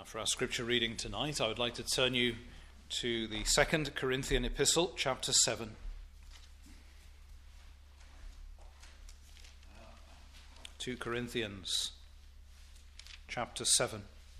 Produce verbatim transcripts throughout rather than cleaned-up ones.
For our scripture reading tonight, I would like to turn you to the Second Corinthian epistle, chapter seven. Second Corinthians, chapter seven.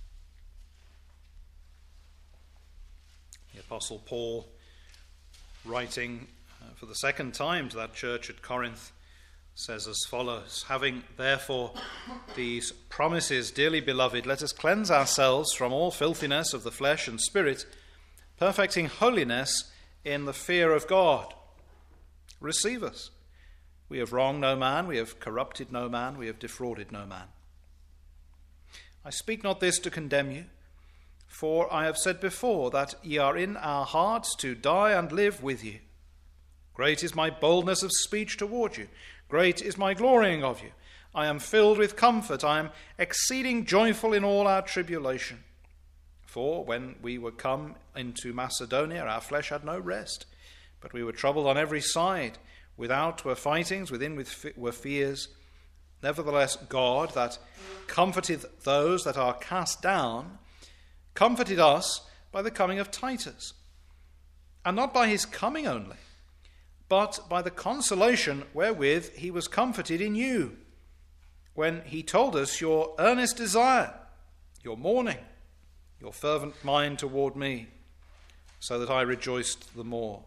The Apostle Paul, writing uh, for the second time to that church at Corinth, says as follows: having therefore these promises, dearly beloved, let us cleanse ourselves from all filthiness of the flesh and spirit, perfecting holiness in the fear of God. Receive us. We have wronged no man, we have corrupted no man, we have defrauded no man. I speak not this to condemn you, for I have said before that ye are in our hearts to die and live with you. Great is my boldness of speech toward you. Great is my glorying of you. I am filled with comfort. I am exceeding joyful in all our tribulation. For when we were come into Macedonia, our flesh had no rest, but we were troubled on every side. Without were fightings, within were fears. Nevertheless, God, that comforteth those that are cast down, comforted us by the coming of Titus, and not by his coming only, but by the consolation wherewith he was comforted in you, when he told us your earnest desire, your mourning, your fervent mind toward me, so that I rejoiced the more.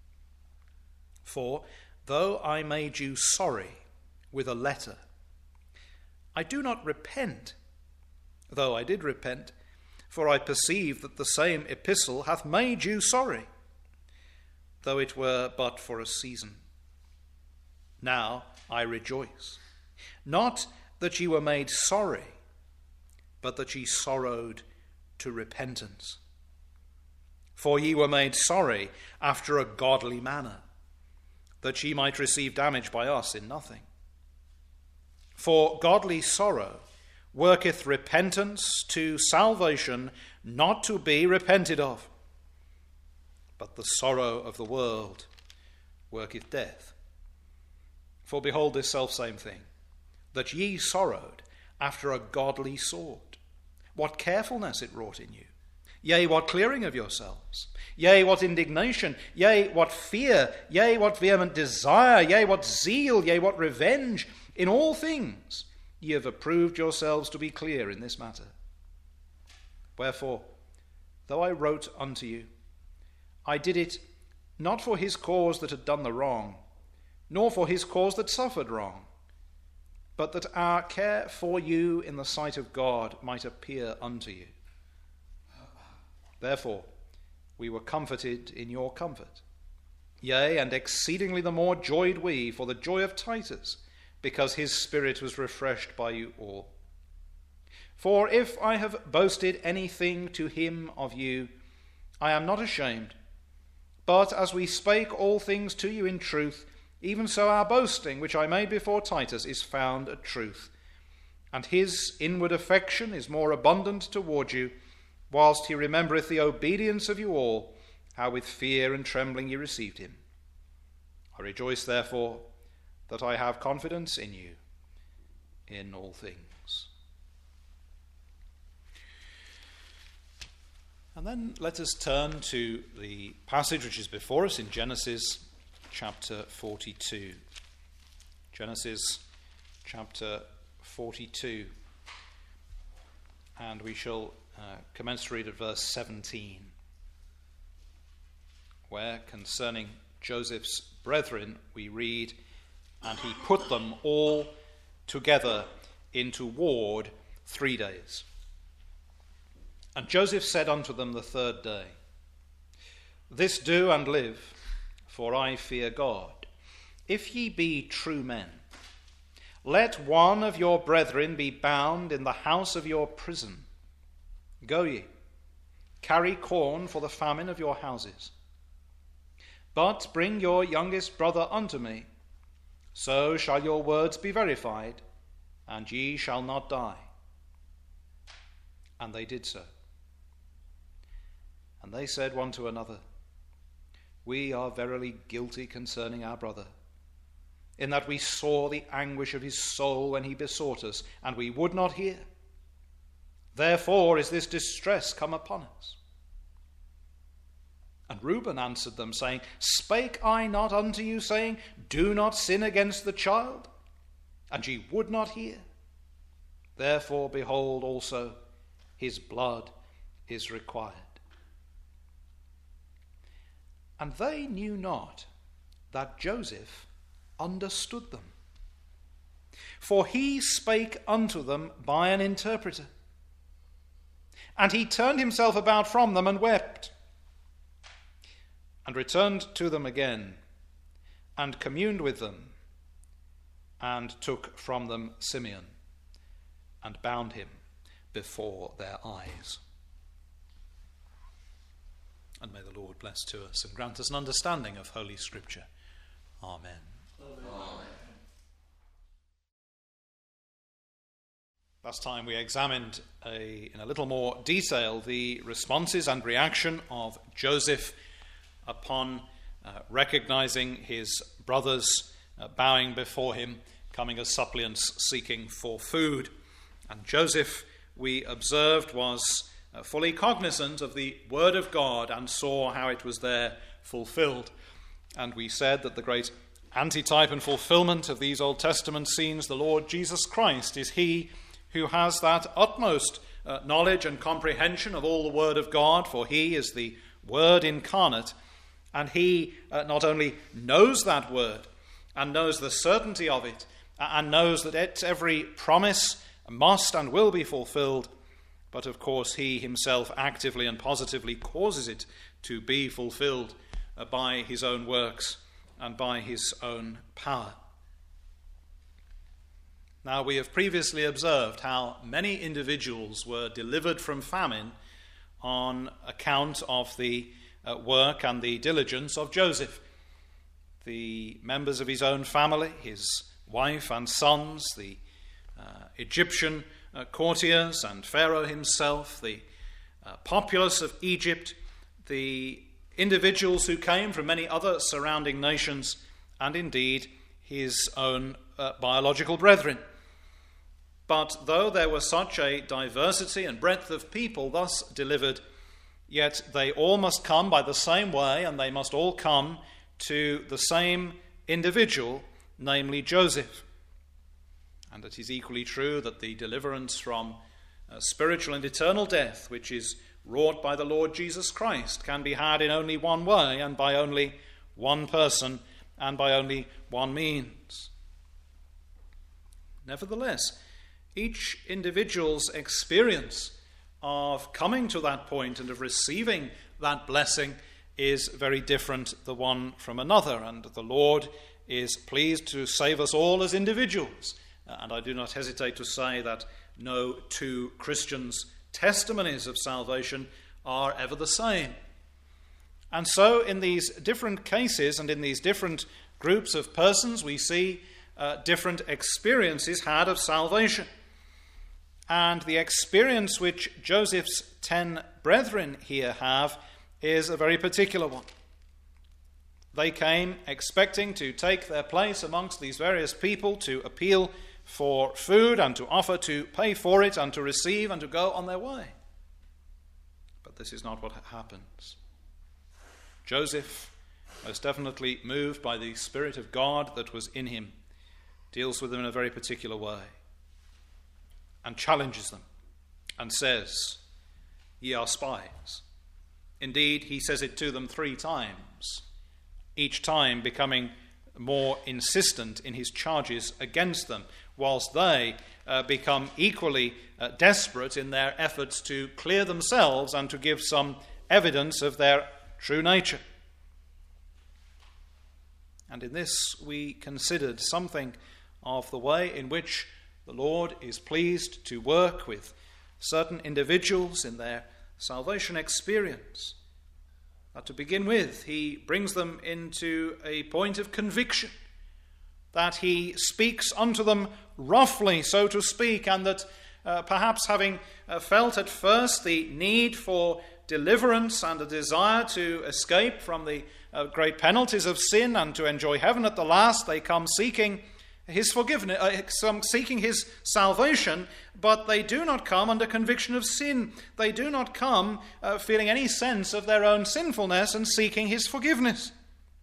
For though I made you sorry with a letter, I do not repent, though I did repent, for I perceive that the same epistle hath made you sorry, though it were but for a season. Now I rejoice, not that ye were made sorry, but that ye sorrowed to repentance. For ye were made sorry after a godly manner, that ye might receive damage by us in nothing. For godly sorrow worketh repentance to salvation, not to be repented of. But the sorrow of the world worketh death. For behold this selfsame thing, that ye sorrowed after a godly sort. What carefulness it wrought in you! Yea, what clearing of yourselves! Yea, what indignation! Yea, what fear! Yea, what vehement desire! Yea, what zeal! Yea, what revenge! In all things ye have approved yourselves to be clear in this matter. Wherefore, though I wrote unto you, I did it not for his cause that had done the wrong, nor for his cause that suffered wrong, but that our care for you in the sight of God might appear unto you. Therefore we were comforted in your comfort. Yea, and exceedingly the more joyed we for the joy of Titus, because his spirit was refreshed by you all. For if I have boasted anything to him of you, I am not ashamed. But as we spake all things to you in truth, even so our boasting, which I made before Titus, is found a truth. And his inward affection is more abundant toward you, whilst he remembereth the obedience of you all, how with fear and trembling ye received him. I rejoice therefore that I have confidence in you in all things. And then let us turn to the passage which is before us in Genesis chapter forty-two. Genesis chapter forty-two. And we shall uh, commence to read at verse seventeen, where concerning Joseph's brethren we read, and he put them all together into ward three days. And Joseph said unto them the third day, This do and live, for I fear God. If ye be true men, let one of your brethren be bound in the house of your prison. Go ye, carry corn for the famine of your houses. But bring your youngest brother unto me, so shall your words be verified, and ye shall not die. And they did so. And they said one to another, We are verily guilty concerning our brother, in that we saw the anguish of his soul when he besought us, and we would not hear. Therefore is this distress come upon us. And Reuben answered them, saying, Spake I not unto you, saying, Do not sin against the child? And ye would not hear. Therefore, behold, also his blood is required. And they knew not that Joseph understood them. For he spake unto them by an interpreter. And he turned himself about from them and wept, and returned to them again, and communed with them, and took from them Simeon, and bound him before their eyes. And may the Lord bless to us and grant us an understanding of Holy Scripture. Amen. Amen. Last time we examined a, in a little more detail the responses and reaction of Joseph upon uh, recognizing his brothers uh, bowing before him, coming as suppliants seeking for food. And Joseph, we observed, was uh, fully cognizant of the word of God and saw how it was there fulfilled. And we said that the great antitype and fulfillment of these Old Testament scenes, the Lord Jesus Christ, is he who has that utmost uh, knowledge and comprehension of all the word of God, for he is the Word incarnate, and he uh, not only knows that word and knows the certainty of it, and knows that its every promise must and will be fulfilled, but of course he himself actively and positively causes it to be fulfilled uh, by his own works and by his own power. Now, we have previously observed how many individuals were delivered from famine on account of the uh, work and the diligence of Joseph. The members of his own family, his wife and sons, the uh, Egyptian uh, courtiers and Pharaoh himself, the uh, populace of Egypt, the individuals who came from many other surrounding nations, and indeed his own uh, biological brethren. But though there was such a diversity and breadth of people thus delivered, yet they all must come by the same way, and they must all come to the same individual, namely Joseph. And it is equally true that the deliverance from uh, spiritual and eternal death, which is wrought by the Lord Jesus Christ, can be had in only one way, and by only one person, and by only one means. Nevertheless, each individual's experience of coming to that point and of receiving that blessing is very different the one from another, and the Lord is pleased to save us all as individuals. And I do not hesitate to say that no two Christians' testimonies of salvation are ever the same. And so in these different cases and in these different groups of persons, we see uh, different experiences had of salvation. And the experience which Joseph's ten brethren here have is a very particular one. They came expecting to take their place amongst these various people, to appeal for food and to offer to pay for it and to receive and to go on their way. But this is not what happens. Joseph, most definitely moved by the Spirit of God that was in him, deals with them in a very particular way and challenges them and says, "Ye are spies." Indeed, he says it to them three times, each time becoming more insistent in his charges against them, whilst they uh, become equally uh, desperate in their efforts to clear themselves and to give some evidence of their true nature. And in this we considered something of the way in which the Lord is pleased to work with certain individuals in their salvation experience. That to begin with, he brings them into a point of conviction, that he speaks unto them roughly, so to speak, and that uh, perhaps having uh, felt at first the need for deliverance and a desire to escape from the uh, great penalties of sin and to enjoy heaven at the last, they come seeking his forgiveness, uh, some seeking his salvation, but they do not come under conviction of sin. They do not come uh, feeling any sense of their own sinfulness and seeking his forgiveness.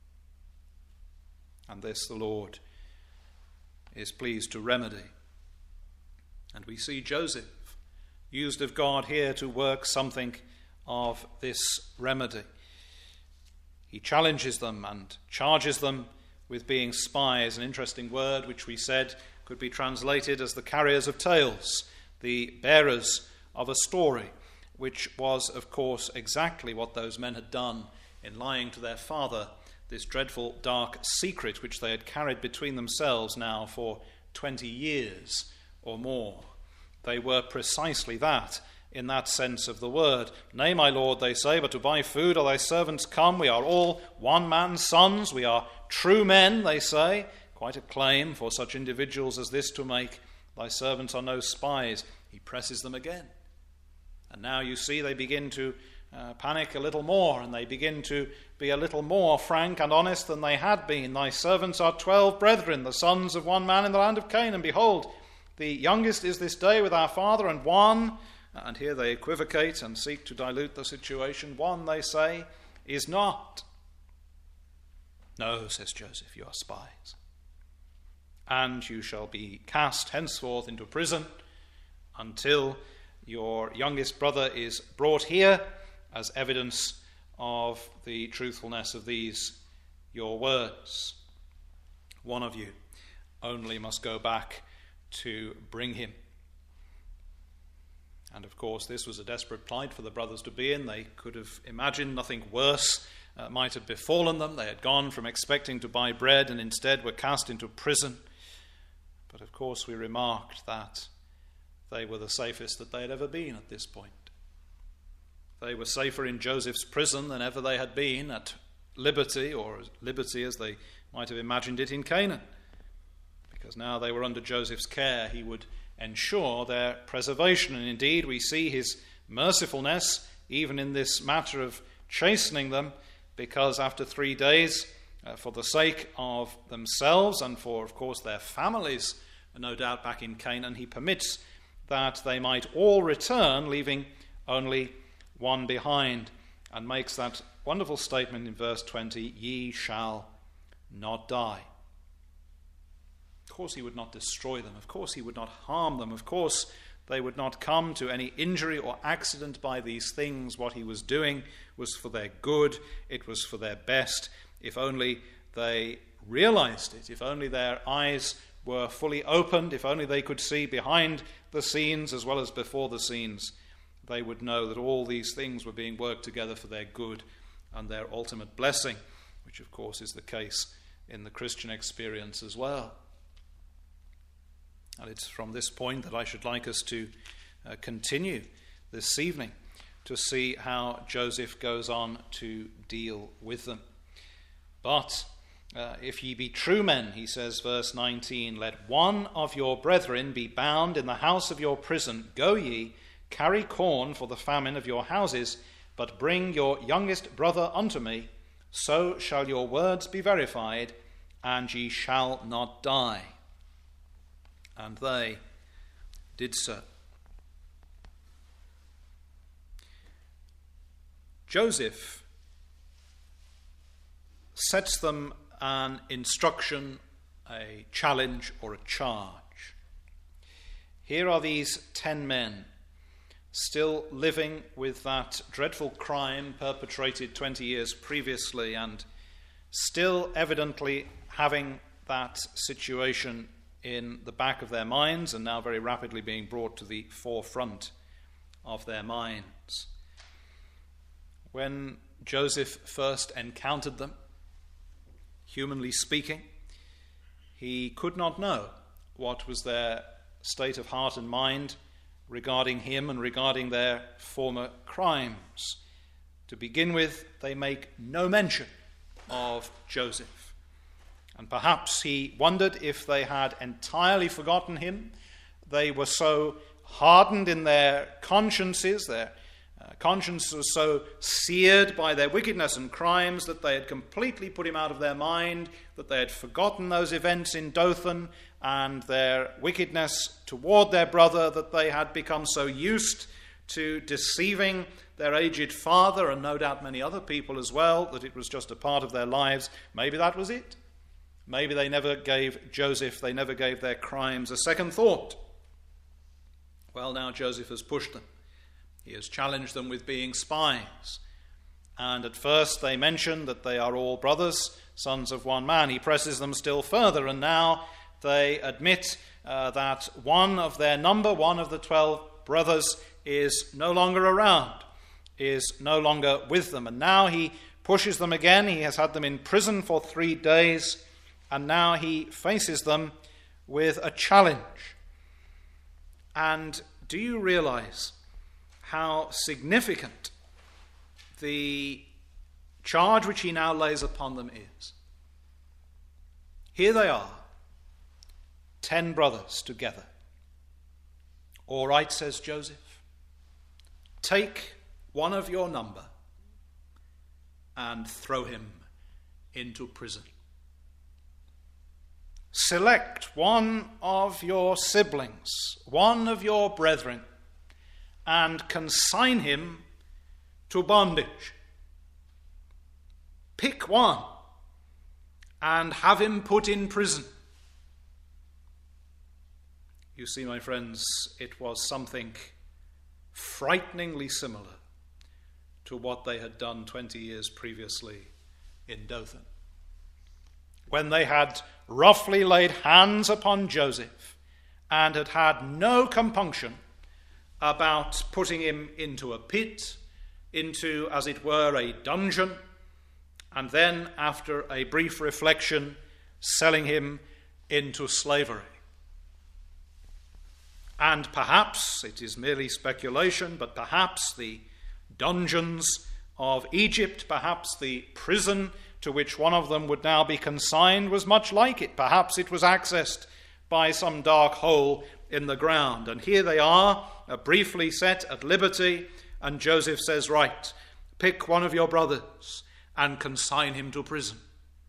And this the Lord is pleased to remedy. And we see Joseph used of God here to work something of this remedy. He challenges them and charges them with being spies, an interesting word which we said could be translated as the carriers of tales, the bearers of a story, which was, of course, exactly what those men had done in lying to their father, this dreadful dark secret which they had carried between themselves now for twenty years or more. They were precisely that, in that sense of the word. Nay, my lord, they say, but to buy food are thy servants come. We are all one man's sons. We are true men, they say. Quite a claim for such individuals as this to make. Thy servants are no spies. He presses them again. And now you see they begin to uh, panic a little more, and they begin to be a little more frank and honest than they had been. Thy servants are twelve brethren, the sons of one man in the land of Canaan. Behold, the youngest is this day with our father, and one, and here they equivocate and seek to dilute the situation, one, they say, is not. No, says Joseph, you are spies. And you shall be cast henceforth into prison until your youngest brother is brought here as evidence of the truthfulness of these your words. One of you only must go back to bring him. And of course, this was a desperate plight for the brothers to be in. They could have imagined nothing worse uh, might have befallen them. They had gone from expecting to buy bread and instead were cast into prison. But of course, we remarked that they were the safest that they had ever been at this point. They were safer in Joseph's prison than ever they had been at liberty, or liberty as they might have imagined it in Canaan. Because now they were under Joseph's care, he would ensure their preservation. And indeed, we see his mercifulness even in this matter of chastening them, because after three days, uh, for the sake of themselves and for, of course, their families, no doubt back in Canaan, he permits that they might all return, leaving only one behind, and makes that wonderful statement in verse twenty, ye shall not die. Of course he would not destroy them. Of course he would not harm them. Of course they would not come to any injury or accident by these things. What he was doing was for their good. It was for their best. If only they realized it. If only their eyes were fully opened. If only they could see behind the scenes as well as before the scenes, they would know that all these things were being worked together for their good and their ultimate blessing, which of course is the case in the Christian experience as well. And it's from this point that I should like us to uh, continue this evening to see how Joseph goes on to deal with them. But uh, if ye be true men, he says, verse nineteen, let one of your brethren be bound in the house of your prison. Go ye, carry corn for the famine of your houses, but bring your youngest brother unto me. So shall your words be verified, and ye shall not die. And they did so. Joseph sets them an instruction, a challenge, or a charge. Here are these ten men, still living with that dreadful crime perpetrated twenty years previously, and still evidently having that situation in the back of their minds, and now very rapidly being brought to the forefront of their minds. When Joseph first encountered them, humanly speaking, he could not know what was their state of heart and mind regarding him and regarding their former crimes. To begin with, they make no mention of Joseph. And perhaps he wondered if they had entirely forgotten him. They were so hardened in their consciences, their uh, conscience was so seared by their wickedness and crimes that they had completely put him out of their mind, that they had forgotten those events in Dothan, and their wickedness toward their brother that they had become so used to deceiving their aged father, and no doubt many other people as well, that it was just a part of their lives. Maybe that was it. Maybe they never gave Joseph, they never gave their crimes a second thought. Well, now Joseph has pushed them. He has challenged them with being spies. And at first they mention that they are all brothers, sons of one man. He presses them still further, and now they admit uh, that one of their number, one of the twelve brothers, is no longer around, is no longer with them. And now he pushes them again. He has had them in prison for three days, and now he faces them with a challenge. And do you realize how significant the charge which he now lays upon them is? Here they are, ten brothers together. All right, says Joseph, take one of your number and throw him into prison. Select one of your siblings, one of your brethren, and consign him to bondage. Pick one and have him put in prison. You see, my friends, it was something frighteningly similar to what they had done twenty years previously in Dothan, when they had roughly laid hands upon Joseph and had had no compunction about putting him into a pit, into, as it were, a dungeon, and then, after a brief reflection, selling him into slavery. And perhaps, it is merely speculation, but perhaps the dungeons of Egypt, perhaps the prison to which one of them would now be consigned was much like it. Perhaps it was accessed by some dark hole in the ground. And here they are, uh, briefly set at liberty, and Joseph says, right, pick one of your brothers and consign him to prison.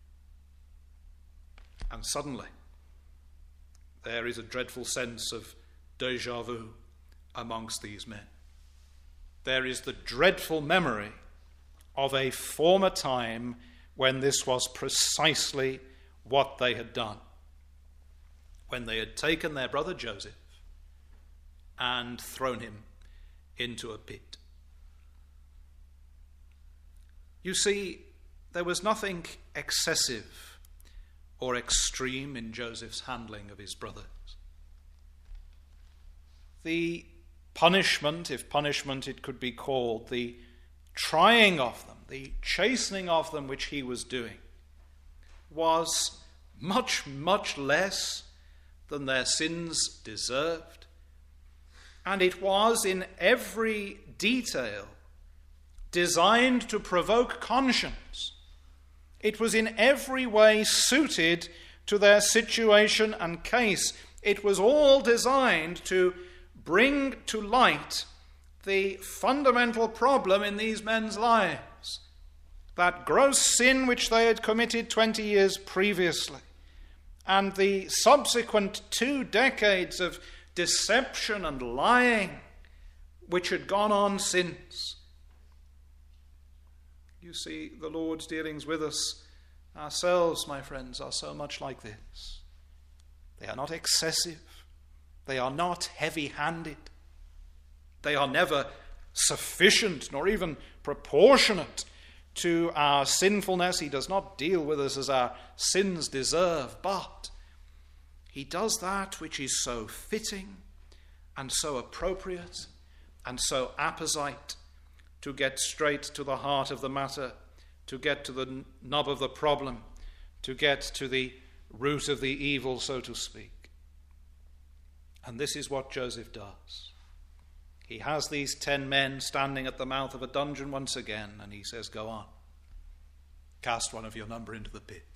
And suddenly, there is a dreadful sense of déjà vu amongst these men. There is the dreadful memory of a former time when this was precisely what they had done. When they had taken their brother Joseph and thrown him into a pit. You see, there was nothing excessive or extreme in Joseph's handling of his brothers. The punishment, if punishment it could be called, the trying of them, the chastening of them which he was doing, was much, much less than their sins deserved. And it was in every detail designed to provoke conscience. It was in every way suited to their situation and case. It was all designed to bring to light the fundamental problem in these men's lives, that gross sin which they had committed twenty years previously, and the subsequent two decades of deception and lying which had gone on since. You see, the Lord's dealings with us, ourselves, my friends, are so much like this. They are not excessive. They are not heavy-handed. They are never sufficient nor even proportionate to our sinfulness. He does not deal with us as our sins deserve, but he does that which is so fitting and so appropriate and so apposite to get straight to the heart of the matter, to get to the nub of the problem, to get to the root of the evil, so to speak. And this is what Joseph does. He has these ten men standing at the mouth of a dungeon once again, and he says, go on, cast one of your number into the pit.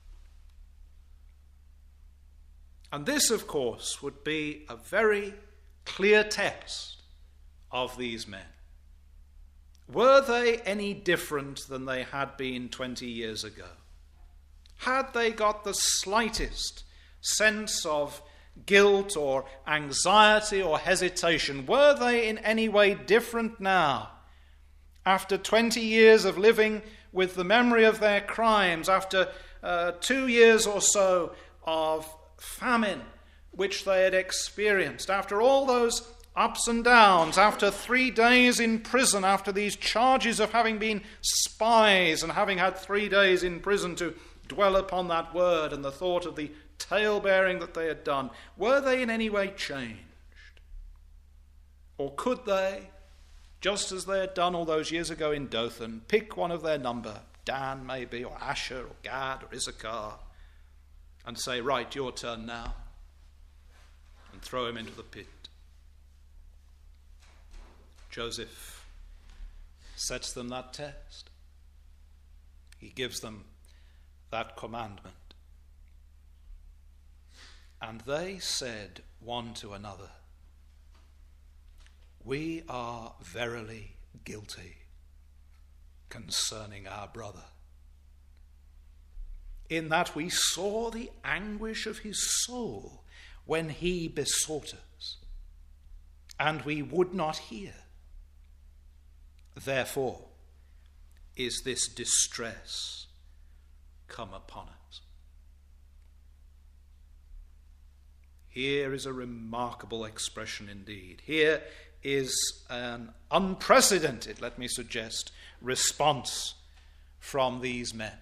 And this, of course, would be a very clear test of these men. Were they any different than they had been twenty years ago? Had they got the slightest sense of guilt or anxiety or hesitation? Were they in any way different now? After twenty years of living with the memory of their crimes, after uh, two years or so of famine which they had experienced, after all those ups and downs, after three days in prison, after these charges of having been spies and having had three days in prison to dwell upon that word and the thought of the tale-bearing that they had done, were they in any way changed? Or could they, just as they had done all those years ago in Dothan, pick one of their number, Dan maybe, or Asher, or Gad, or Issachar, and say, right, your turn now, and throw him into the pit? Joseph sets them that test. He gives them that commandment. And they said one to another, we are verily guilty concerning our brother, in that we saw the anguish of his soul when he besought us, and we would not hear. Therefore is this distress come upon us. Here is a remarkable expression indeed. Here is an unprecedented, let me suggest, response from these men.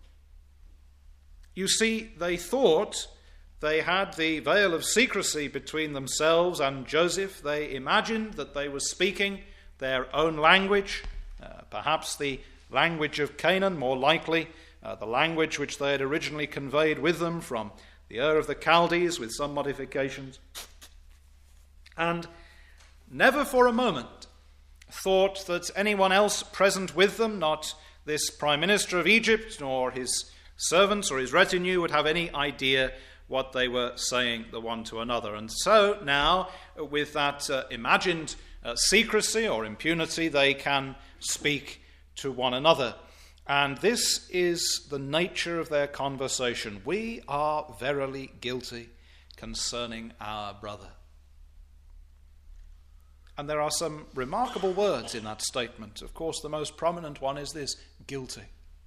You see, they thought they had the veil of secrecy between themselves and Joseph. They imagined that they were speaking their own language, uh, perhaps the language of Canaan, more likely uh, the language which they had originally conveyed with them from the Ur of the Chaldees, with some modifications, and never for a moment thought that anyone else present with them, not this prime minister of Egypt, nor his servants or his retinue, would have any idea what they were saying the one to another. And so now, with that uh, imagined uh, secrecy or impunity, they can speak to one another. And this is the nature of their conversation. We are verily guilty concerning our brother. And there are some remarkable words in that statement. Of course, the most prominent one is this: guilty.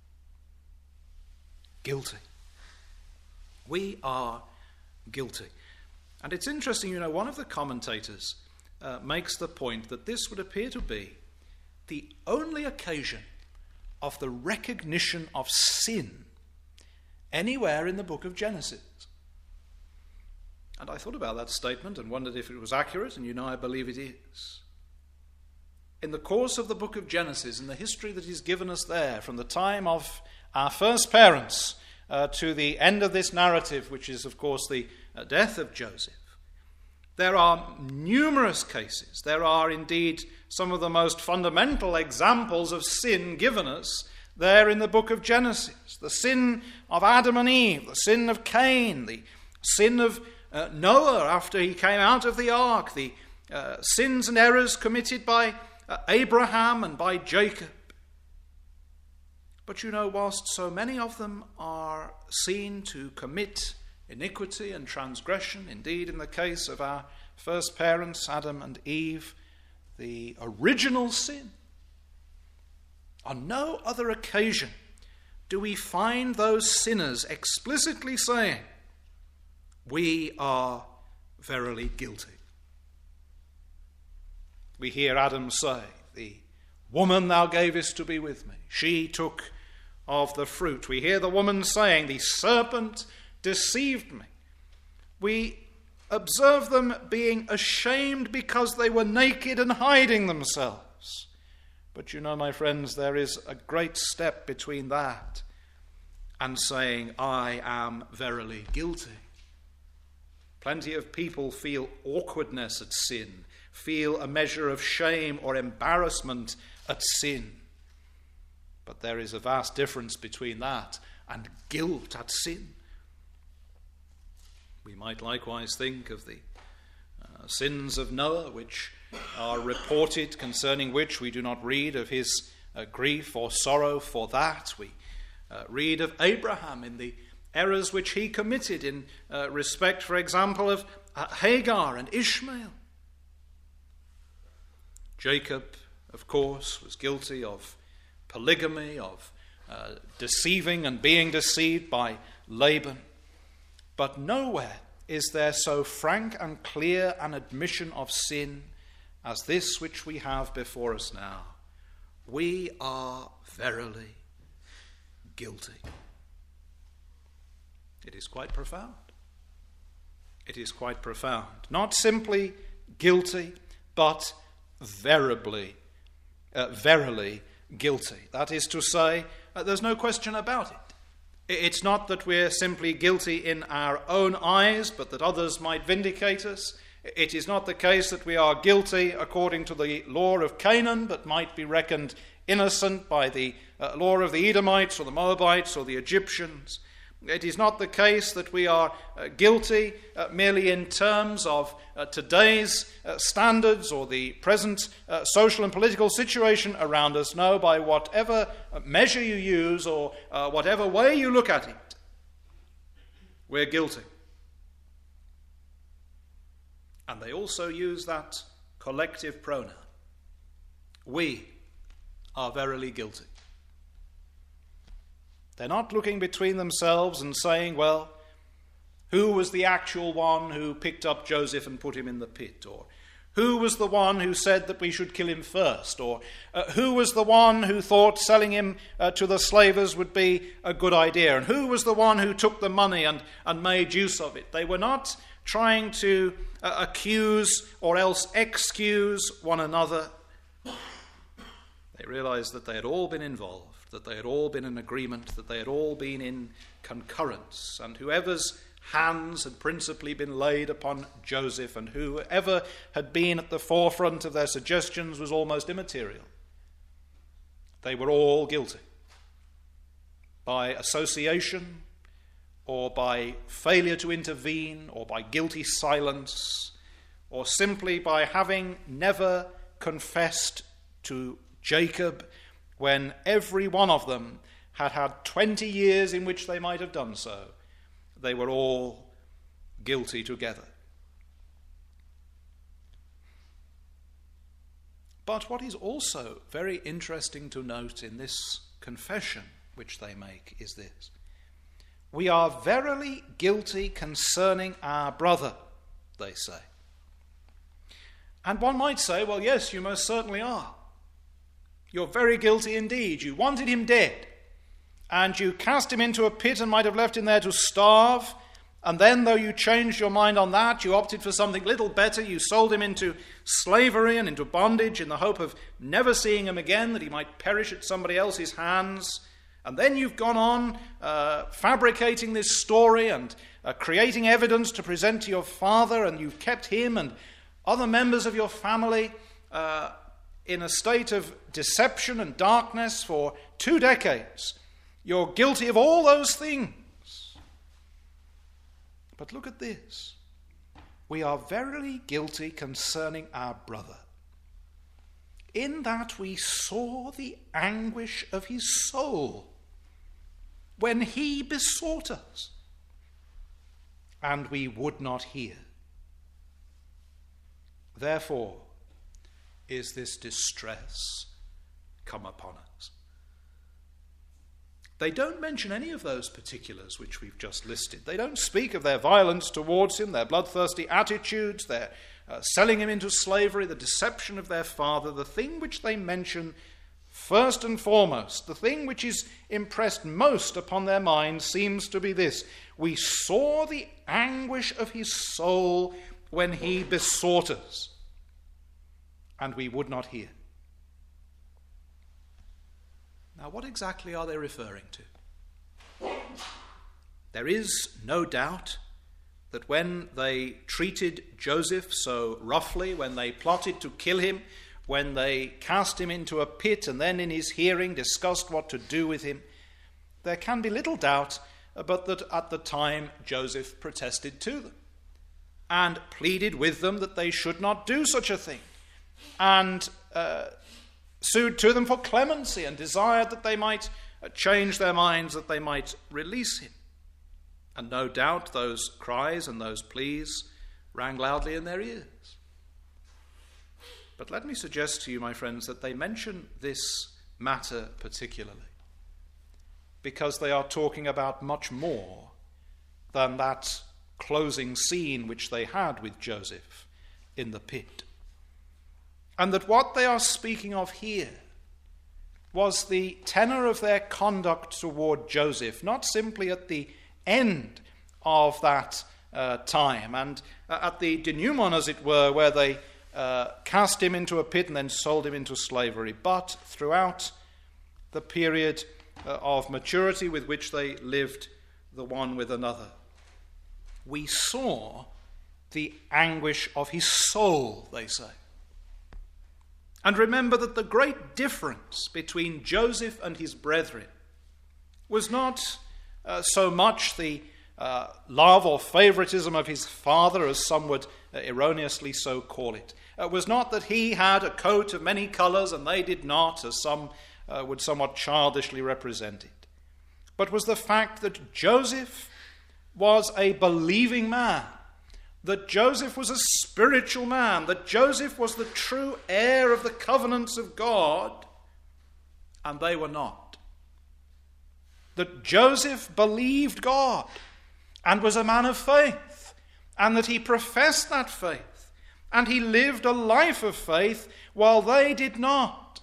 Guilty. We are guilty. And it's interesting, you know, one of the commentators uh, makes the point that this would appear to be the only occasion of the recognition of sin anywhere in the book of Genesis. And I thought about that statement and wondered if it was accurate, and you know I believe it is. In the course of the book of Genesis, in the history that is given us there, from the time of our first parents uh, to the end of this narrative, which is, of course, the uh, death of Joseph, there are numerous cases. There are indeed some of the most fundamental examples of sin given us there in the book of Genesis. The sin of Adam and Eve, the sin of Cain, the sin of uh, Noah after he came out of the ark, the uh, sins and errors committed by uh, Abraham and by Jacob. But you know, whilst so many of them are seen to commit iniquity and transgression, indeed in the case of our first parents, Adam and Eve, the original sin, on no other occasion do we find those sinners explicitly saying, we are verily guilty. We hear Adam say, the woman thou gavest to be with me, she took of the fruit. We hear the woman saying, the serpent deceived me. We observe them being ashamed because they were naked and hiding themselves. But you know, my friends, there is a great step between that and saying, I am verily guilty. Plenty of people feel awkwardness at sin, feel a measure of shame or embarrassment at sin. But there is a vast difference between that and guilt at sin. We might likewise think of the uh, sins of Noah, which are reported, concerning which we do not read of his uh, grief or sorrow for that. We uh, read of Abraham in the errors which he committed in uh, respect, for example, of uh, Hagar and Ishmael. Jacob, of course, was guilty of polygamy, of uh, deceiving and being deceived by Laban. But nowhere is there so frank and clear an admission of sin as this which we have before us now. We are verily guilty. It is quite profound. It is quite profound. Not simply guilty, but verily, uh, verily guilty. That is to say, uh, there's no question about it. It's not that we're simply guilty in our own eyes, but that others might vindicate us. It is not the case that we are guilty according to the law of Canaan, but might be reckoned innocent by the uh, law of the Edomites or the Moabites or the Egyptians. It is not the case that we are uh, guilty uh, merely in terms of uh, today's uh, standards or the present uh, social and political situation around us. No, by whatever measure you use or uh, whatever way you look at it, we're guilty. And they also use that collective pronoun. We are verily guilty. They're not looking between themselves and saying, well, who was the actual one who picked up Joseph and put him in the pit? Or who was the one who said that we should kill him first? Or uh, who was the one who thought selling him uh, to the slavers would be a good idea? And who was the one who took the money and, and made use of it? They were not trying to uh, accuse or else excuse one another. They realized that they had all been involved, that they had all been in agreement, that they had all been in concurrence, and whoever's hands had principally been laid upon Joseph and whoever had been at the forefront of their suggestions was almost immaterial. They were all guilty by association or by failure to intervene or by guilty silence or simply by having never confessed to Jacob when every one of them had had twenty years in which they might have done so. They were all guilty together. But what is also very interesting to note in this confession which they make is this. We are verily guilty concerning our brother, they say. And one might say, well, yes, you most certainly are. You're very guilty indeed. You wanted him dead, and you cast him into a pit and might have left him there to starve, and then, though you changed your mind on that, you opted for something little better. You sold him into slavery and into bondage in the hope of never seeing him again, that he might perish at somebody else's hands. And then you've gone on uh, fabricating this story and uh, creating evidence to present to your father, and you've kept him and other members of your family uh, in a state of deception and darkness for two decades. You're guilty of all those things. But look at this. We are verily guilty concerning our brother, in that we saw the anguish of his soul when he besought us, and we would not hear. Therefore is this distress come upon us. They don't mention any of those particulars which we've just listed. They don't speak of their violence towards him, their bloodthirsty attitudes, their uh, selling him into slavery, the deception of their father. The thing which they mention first and foremost, the thing which is impressed most upon their minds seems to be this. We saw the anguish of his soul when he besought us, and we would not hear. Now, what exactly are they referring to? There is no doubt that when they treated Joseph so roughly, when they plotted to kill him, when they cast him into a pit and then in his hearing discussed what to do with him, there can be little doubt but that at the time Joseph protested to them and pleaded with them that they should not do such a thing, and uh, sued to them for clemency and desired that they might change their minds, that they might release him. And no doubt those cries and those pleas rang loudly in their ears. But let me suggest to you, my friends, that they mention this matter particularly because they are talking about much more than that closing scene which they had with Joseph in the pit. And that what they are speaking of here was the tenor of their conduct toward Joseph, not simply at the end of that uh, time and uh, at the denouement, as it were, where they uh, cast him into a pit and then sold him into slavery, but throughout the period uh, of maturity with which they lived the one with another. We saw the anguish of his soul, they say. And remember that the great difference between Joseph and his brethren was not uh, so much the uh, love or favoritism of his father, as some would uh, erroneously so call it. It was not that he had a coat of many colours and they did not, as some uh, would somewhat childishly represent it. But was the fact that Joseph was a believing man, that Joseph was a spiritual man, that Joseph was the true heir of the covenants of God, and they were not. That Joseph believed God and was a man of faith, and that he professed that faith, and he lived a life of faith while they did not.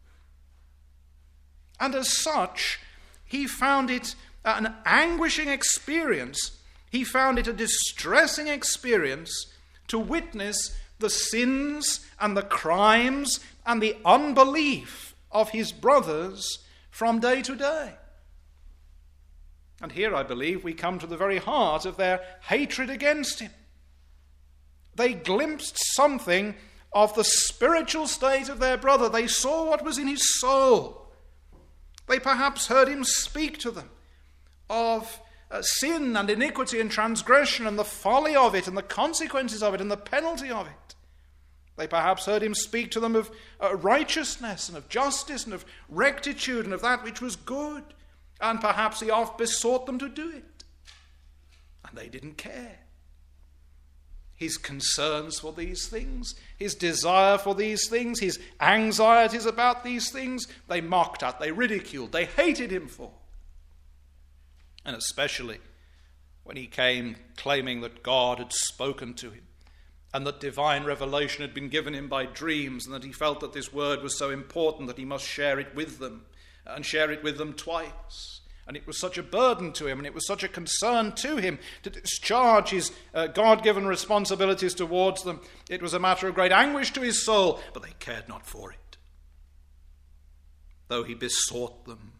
And as such, he found it an anguishing experience. He found it a distressing experience to witness the sins and the crimes and the unbelief of his brothers from day to day. And here, I believe, we come to the very heart of their hatred against him. They glimpsed something of the spiritual state of their brother. They saw what was in his soul. They perhaps heard him speak to them of uh, sin and iniquity and transgression and the folly of it and the consequences of it and the penalty of it. They perhaps heard him speak to them of uh, righteousness and of justice and of rectitude and of that which was good. And perhaps he oft besought them to do it. And they didn't care. His concerns for these things, his desire for these things, his anxieties about these things, they mocked at, they ridiculed, they hated him for. And especially when he came claiming that God had spoken to him and that divine revelation had been given him by dreams, and that he felt that this word was so important that he must share it with them and share it with them twice. And it was such a burden to him, and it was such a concern to him to discharge his uh, God-given responsibilities towards them. It was a matter of great anguish to his soul, but they cared not for it. Though he besought them,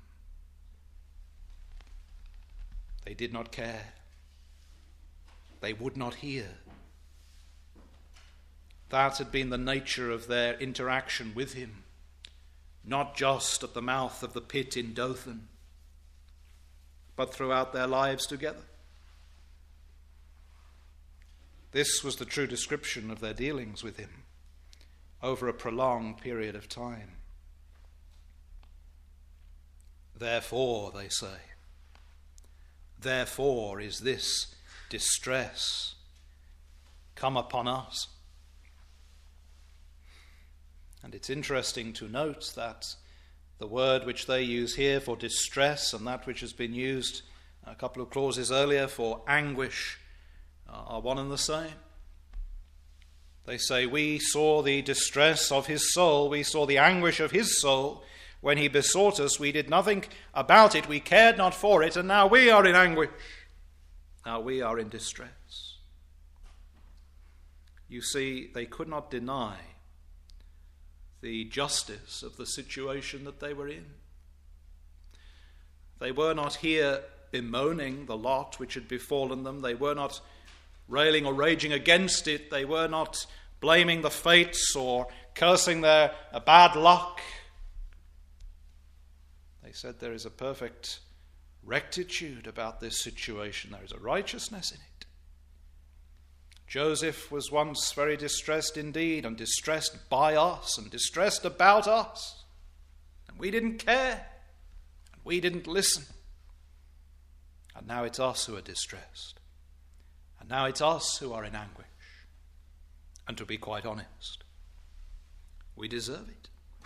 they did not care. They would not hear. That had been the nature of their interaction with him, not just at the mouth of the pit in Dothan, but throughout their lives together. This was the true description of their dealings with him over a prolonged period of time. Therefore, they say, therefore is this distress come upon us. And it's interesting to note that the word which they use here for distress and that which has been used a couple of clauses earlier for anguish are one and the same. They say, we saw the distress of his soul, we saw the anguish of his soul when he besought us. We did nothing about it, we cared not for it, and now we are in anguish. Now we are in distress. You see, they could not deny the justice of the situation that they were in. They were not here bemoaning the lot which had befallen them. They were not railing or raging against it. They were not blaming the fates or cursing their bad luck. They said there is a perfect rectitude about this situation. There is a righteousness in it. Joseph was once very distressed indeed, and distressed by us, and distressed about us. And we didn't care, and we didn't listen. And now it's us who are distressed. And now it's us who are in anguish. And to be quite honest, we deserve it.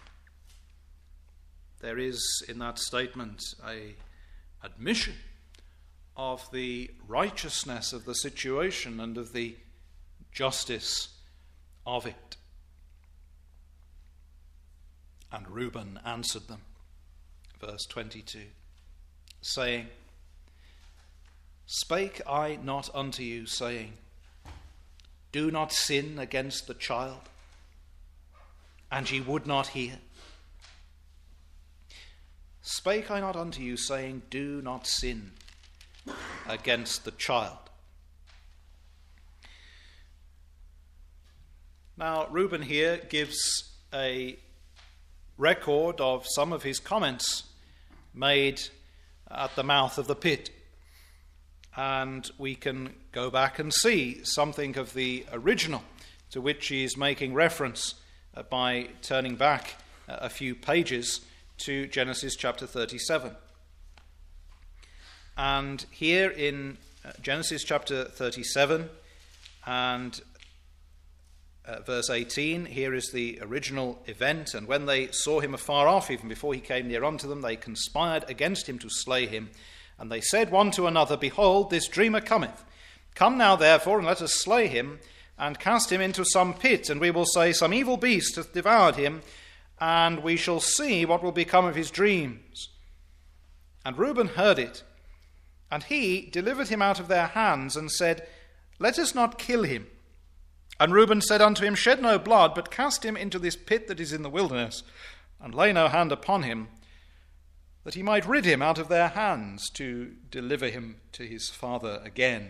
There is in that statement a admission of the righteousness of the situation and of the justice of it. And Reuben answered them, verse twenty-two, saying, Spake I not unto you, saying, Do not sin against the child? And ye would not hear. Spake I not unto you, saying, Do not sin against the child? Now, Reuben here gives a record of some of his comments made at the mouth of the pit. And we can go back and see something of the original to which he is making reference uh, by turning back uh, a few pages to Genesis chapter thirty-seven. And here in uh, Genesis chapter thirty-seven and uh, verse eighteen, here is the original event. And when they saw him afar off, even before he came near unto them, they conspired against him to slay him. And they said one to another, Behold, this dreamer cometh. Come now, therefore, and let us slay him, and cast him into some pit, and we will say, Some evil beast hath devoured him, and we shall see what will become of his dreams. And Reuben heard it, and he delivered him out of their hands, and said, Let us not kill him. And Reuben said unto him, Shed no blood, but cast him into this pit that is in the wilderness, and lay no hand upon him, that he might rid him out of their hands, to deliver him to his father again.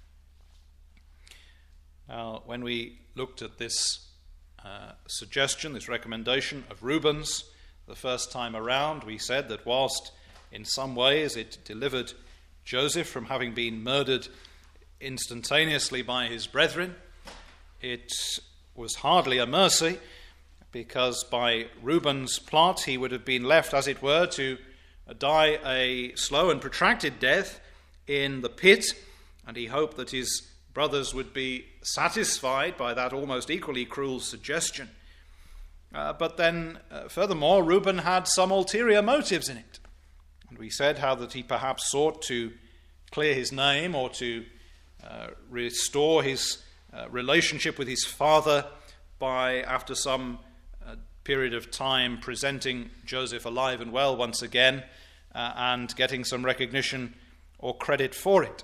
Now, when we looked at this uh, suggestion, this recommendation of Reuben's the first time around, we said that whilst in some ways it delivered Joseph from having been murdered instantaneously by his brethren, it was hardly a mercy, because by Reuben's plot he would have been left, as it were, to die a slow and protracted death in the pit, and he hoped that his brothers would be satisfied by that almost equally cruel suggestion. Uh, but then, uh, furthermore, Reuben had some ulterior motives in it. And we said how that he perhaps sought to clear his name or to uh, restore his uh, relationship with his father by, after some uh, period of time, presenting Joseph alive and well once again uh, and getting some recognition or credit for it.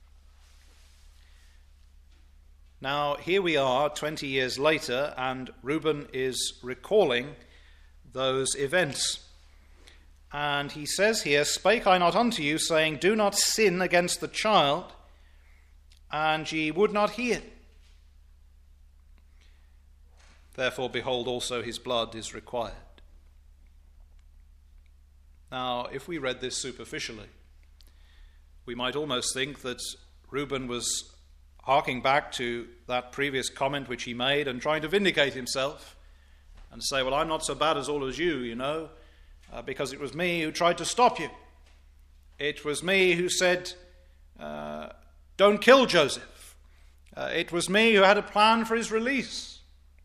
Now, here we are twenty years later, and Reuben is recalling those events. And he says here, Spake I not unto you, saying, Do not sin against the child, and ye would not hear. Therefore, behold, also his blood is required. Now, if we read this superficially, we might almost think that Reuben was harking back to that previous comment which he made and trying to vindicate himself and say, well, I'm not so bad as all as you, you know, uh, because it was me who tried to stop you. It was me who said, uh, don't kill Joseph. Uh, it was me who had a plan for his release.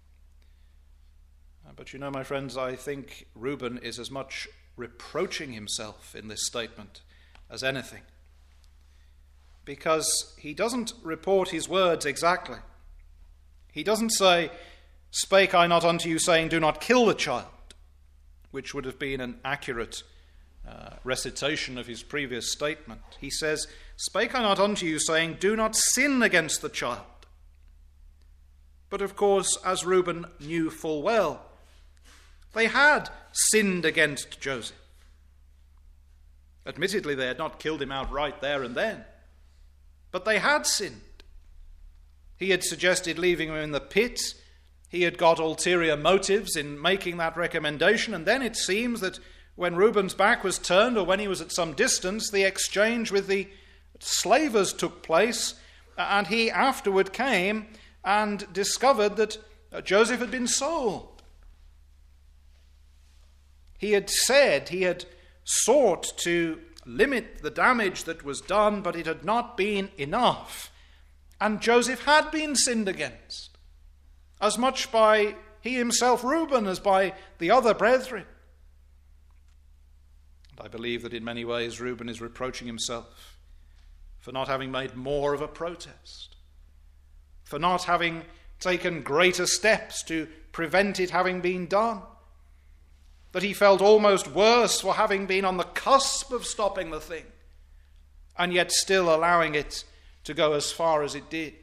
Uh, but you know, my friends, I think Reuben is as much reproaching himself in this statement as anything, because he doesn't report his words exactly. He doesn't say, spake I not unto you, saying, do not kill the child, which would have been an accurate uh, recitation of his previous statement. He says, spake I not unto you, saying, do not sin against the child. But of course, as Reuben knew full well, they had sinned against Joseph. Admittedly, they had not killed him outright there and then, but they had sinned. He had suggested leaving him in the pit. He had got ulterior motives in making that recommendation. And then it seems that when Reuben's back was turned, or when he was at some distance, the exchange with the slavers took place. And he afterward came and discovered that Joseph had been sold. He had said, he had sought to limit the damage that was done, but it had not been enough. And Joseph had been sinned against, as much by he himself, Reuben, as by the other brethren. And I believe that in many ways Reuben is reproaching himself for not having made more of a protest, for not having taken greater steps to prevent it having been done, that he felt almost worse for having been on the cusp of stopping the thing, and yet still allowing it to go as far as it did.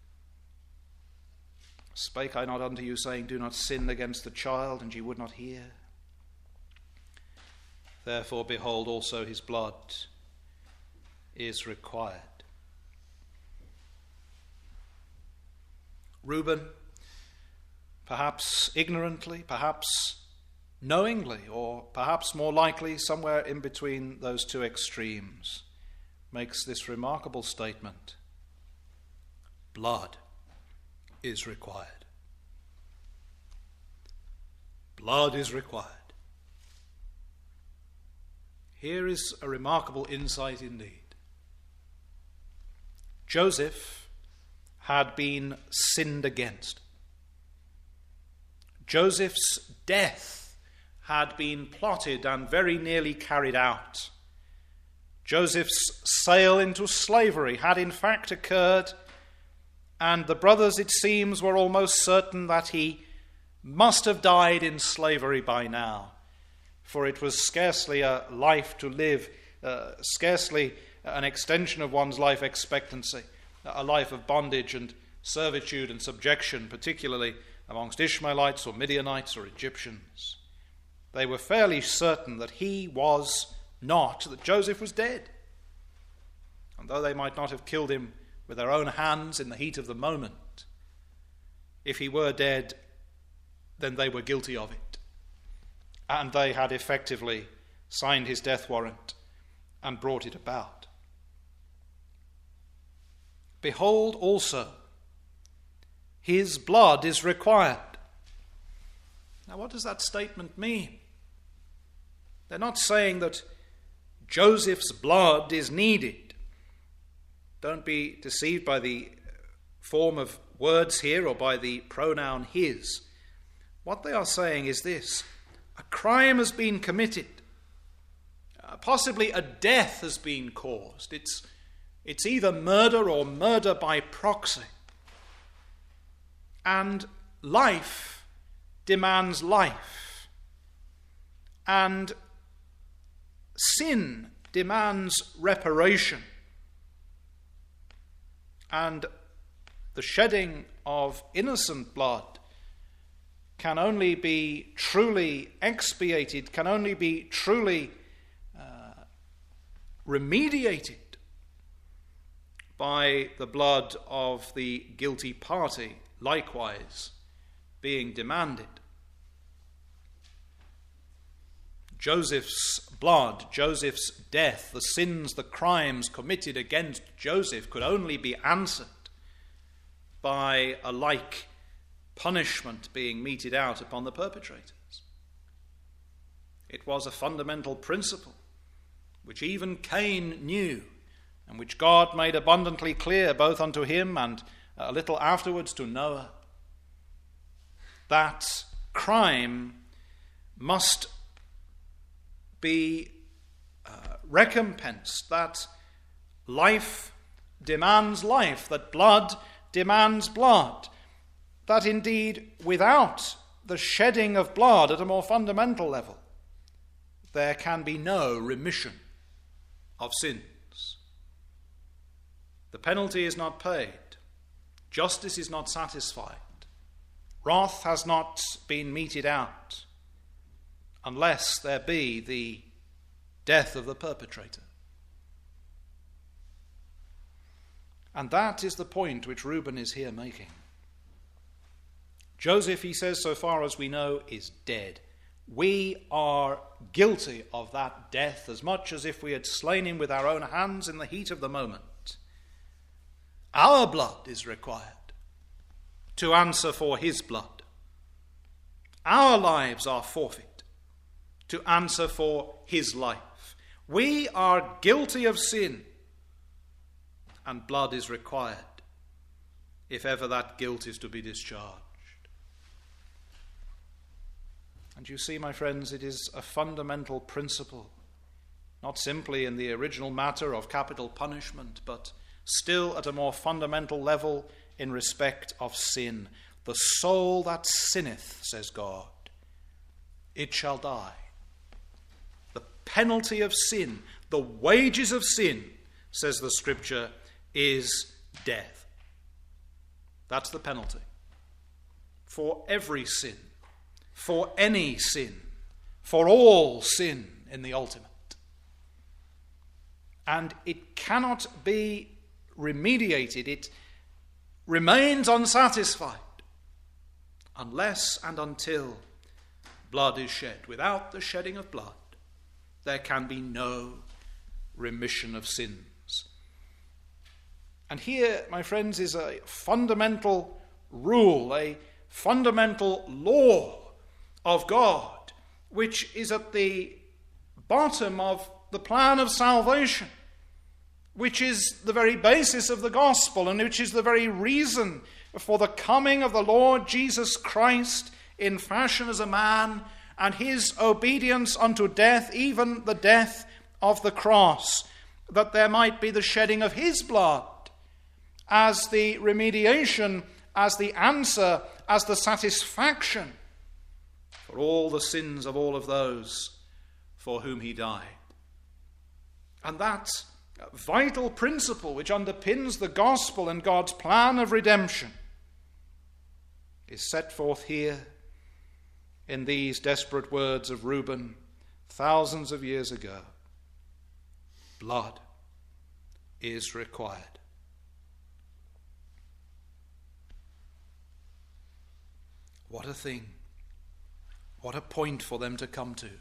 Spake I not unto you, saying, do not sin against the child, and ye would not hear? Therefore, behold, also his blood is required. Reuben, perhaps ignorantly, perhaps knowingly, or perhaps more likely somewhere in between those two extremes, makes this remarkable statement: blood is required. Blood is required. Here is a remarkable insight indeed. Joseph had been sinned against. Joseph's death had been plotted and very nearly carried out. Joseph's sale into slavery had in fact occurred, and the brothers, it seems, were almost certain that he must have died in slavery by now, for it was scarcely a life to live, uh, scarcely an extension of one's life expectancy, a life of bondage and servitude and subjection, particularly amongst Ishmaelites or Midianites or Egyptians. They were fairly certain that he was not, that Joseph was dead. And though they might not have killed him with their own hands in the heat of the moment, if he were dead, then they were guilty of it. And they had effectively signed his death warrant and brought it about. Behold also, his blood is required. Now, what does that statement mean? They're not saying that Joseph's blood is needed. Don't be deceived by the form of words here or by the pronoun his. What they are saying is this: a crime has been committed. Uh, possibly a death has been caused. It's, it's either murder or murder by proxy. And life demands life. And sin demands reparation. And the shedding of innocent blood can only be truly expiated, can only be truly uh, remediated by the blood of the guilty party, likewise being demanded. Joseph's blood, Joseph's death, the sins, the crimes committed against Joseph could only be answered by a like punishment being meted out upon the perpetrators. It was a fundamental principle which even Cain knew, and which God made abundantly clear both unto him and a little afterwards to Noah, that crime must be uh, recompensed, that life demands life, that blood demands blood, that indeed without the shedding of blood at a more fundamental level, there can be no remission of sins. The penalty is not paid. Justice is not satisfied. Wrath has not been meted out unless there be the death of the perpetrator. And that is the point which Reuben is here making. Joseph, he says, so far as we know, is dead. We are guilty of that death as much as if we had slain him with our own hands in the heat of the moment. Our blood is required to answer for his blood. Our lives are forfeit to answer for his life. We are guilty of sin, and blood is required if ever that guilt is to be discharged. And you see, my friends, it is a fundamental principle, not simply in the original matter of capital punishment, but still at a more fundamental level in respect of sin. The soul that sinneth, says God, it shall die. The penalty of sin, the wages of sin, says the Scripture, is death. That's the penalty for every sin, for any sin, for all sin in the ultimate. And it cannot be remediated. It remains unsatisfied unless and until blood is shed. Without the shedding of blood, there can be no remission of sins. And here, my friends, is a fundamental rule, a fundamental law of God, which is at the bottom of the plan of salvation, which is the very basis of the gospel, and which is the very reason for the coming of the Lord Jesus Christ in fashion as a man, and his obedience unto death, even the death of the cross, that there might be the shedding of his blood as the remediation, as the answer, as the satisfaction for all the sins of all of those for whom he died. And that vital principle which underpins the gospel and God's plan of redemption is set forth here in these desperate words of Reuben thousands of years ago. Blood is required. What a thing. What a point for them to come to.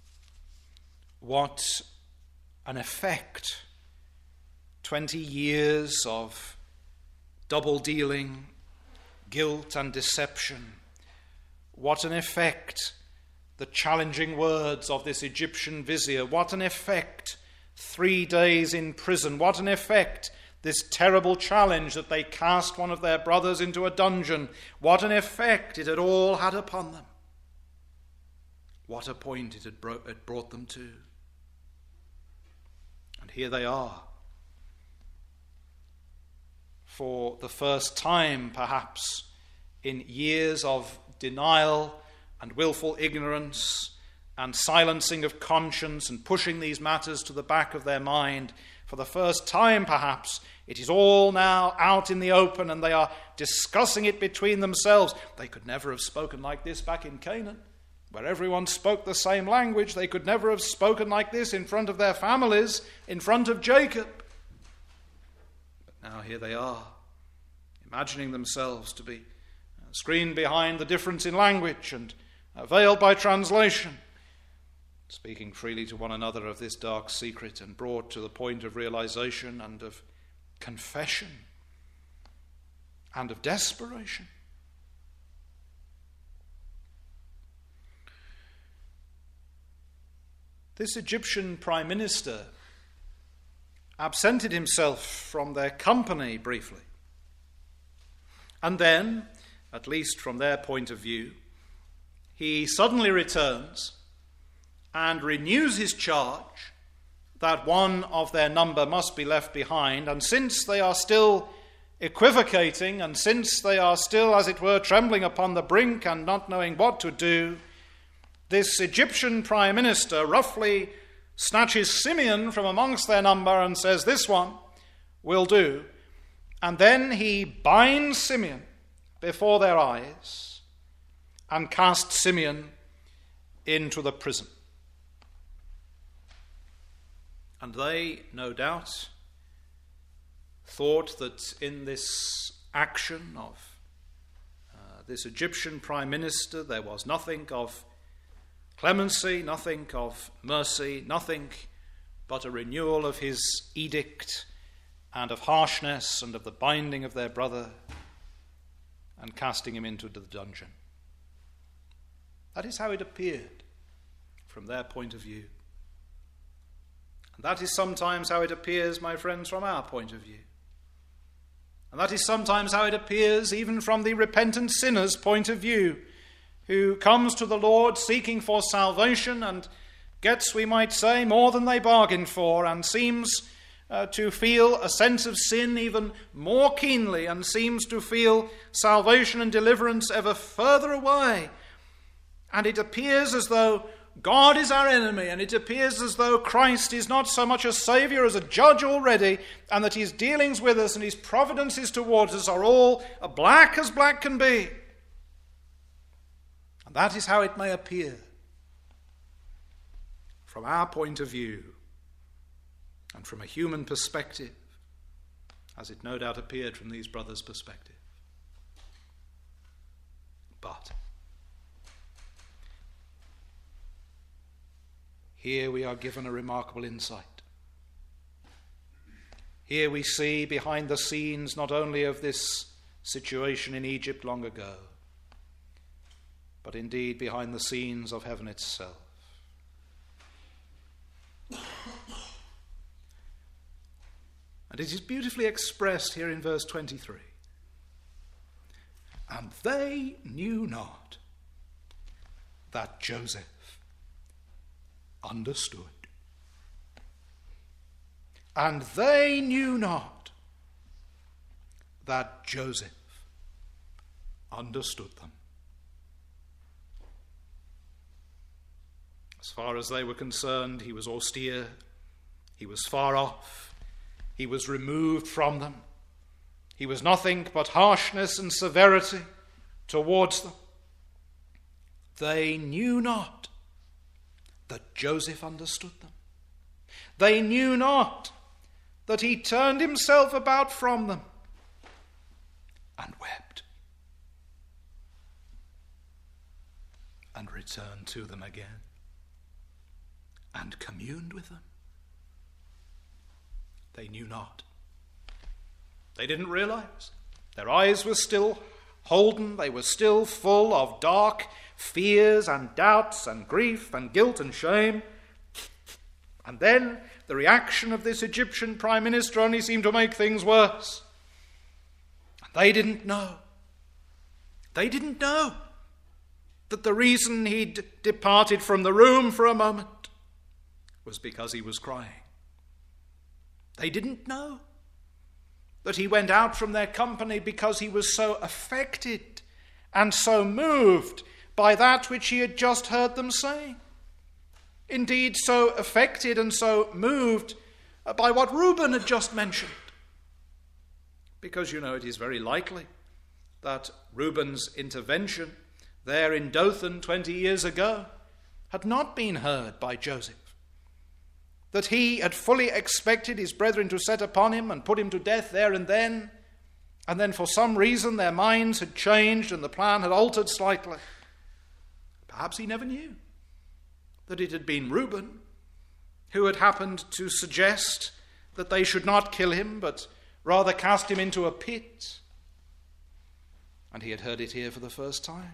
What an effect. Twenty years of double dealing, guilt and deception. What an effect. The challenging words of this Egyptian vizier. What an effect. Three days in prison. What an effect. This terrible challenge that they cast one of their brothers into a dungeon. What an effect it had all had upon them. What a point it had bro- it brought them to. And here they are. For the first time, perhaps, in years of denial and willful ignorance and silencing of conscience and pushing these matters to the back of their mind, for the first time, perhaps, it is all now out in the open and they are discussing it between themselves. They could never have spoken like this back in Canaan, where everyone spoke the same language. They could never have spoken like this in front of their families, in front of Jacob. But now here they are, imagining themselves to be screened behind the difference in language and veiled by translation, speaking freely to one another of this dark secret and brought to the point of realization and of confession and of desperation. This Egyptian prime minister absented himself from their company briefly. And then, at least from their point of view, he suddenly returns and renews his charge that one of their number must be left behind. And since they are still equivocating, and since they are still, as it were, trembling upon the brink and not knowing what to do, this Egyptian prime minister roughly snatches Simeon from amongst their number and says, "This one will do." And then he binds Simeon before their eyes and casts Simeon into the prison. And they, no doubt, thought that in this action of uh, this Egyptian prime minister there was nothing of clemency, nothing of mercy, nothing but a renewal of his edict and of harshness and of the binding of their brother and casting him into the dungeon. That is how it appeared from their point of view. And that is sometimes how it appears, my friends, from our point of view. And that is sometimes how it appears even from the repentant sinner's point of view, who comes to the Lord seeking for salvation and gets, we might say, more than they bargained for, and seems uh, to feel a sense of sin even more keenly, and seems to feel salvation and deliverance ever further away. And it appears as though God is our enemy, and it appears as though Christ is not so much a saviour as a judge already, and that his dealings with us and his providences towards us are all black as black can be. And that is how it may appear from our point of view and from a human perspective, as it no doubt appeared from these brothers' perspective. But here we are given a remarkable insight. Here we see behind the scenes not only of this situation in Egypt long ago, but indeed behind the scenes of heaven itself. And it is beautifully expressed here in verse twenty-three. And they knew not that Joseph understood. And they knew not that Joseph understood them. As far as they were concerned, he was austere, he was far off, he was removed from them. He was nothing but harshness and severity towards them. They knew not that Joseph understood them. They knew not that he turned himself about from them and wept and returned to them again and communed with them. They knew not. They didn't realize. Their eyes were still holden. They were still full of dark fears and doubts and grief and guilt and shame. And then the reaction of this Egyptian prime minister only seemed to make things worse. And they didn't know. They didn't know that the reason he'd departed from the room for a moment was because he was crying. They didn't know that he went out from their company because he was so affected and so moved by that which he had just heard them saying. Indeed, so affected and so moved by what Reuben had just mentioned. Because, you know, it is very likely that Reuben's intervention there in Dothan twenty years ago had not been heard by Joseph. That he had fully expected his brethren to set upon him and put him to death there and then, and then for some reason their minds had changed and the plan had altered slightly. Perhaps he never knew that it had been Reuben who had happened to suggest that they should not kill him, but rather cast him into a pit. And he had heard it here for the first time.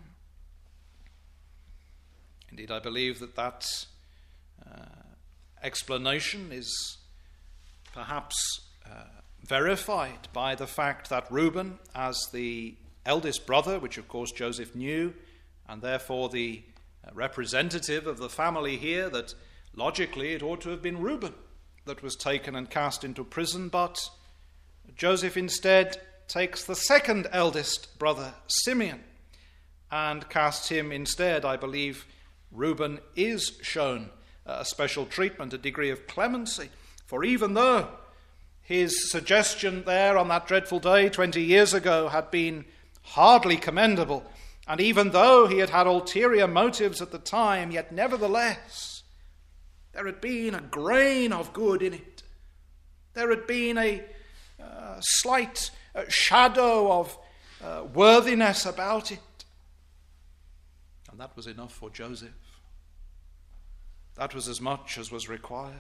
Indeed, I believe that that uh, explanation is perhaps uh, verified by the fact that Reuben, as the eldest brother, which of course Joseph knew, and therefore the representative of the family here, that logically it ought to have been Reuben that was taken and cast into prison, but Joseph instead takes the second eldest brother, Simeon, and casts him instead. I believe Reuben is shown a special treatment, a degree of clemency, for even though his suggestion there on that dreadful day twenty years ago had been hardly commendable, and even though he had had ulterior motives at the time, yet nevertheless there had been a grain of good in it. There had been a uh, slight uh, shadow of uh, worthiness about it. And that was enough for Joseph. That was as much as was required.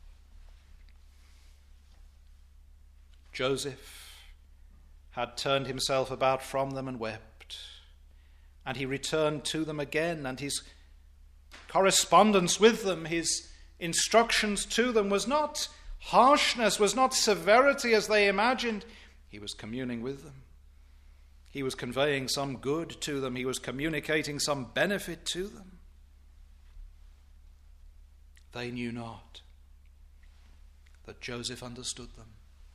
Joseph had turned himself about from them and wept. And he returned to them again, and his correspondence with them, his instructions to them was not harshness, was not severity as they imagined. He was communing with them. He was conveying some good to them. He was communicating some benefit to them. They knew not that Joseph understood them.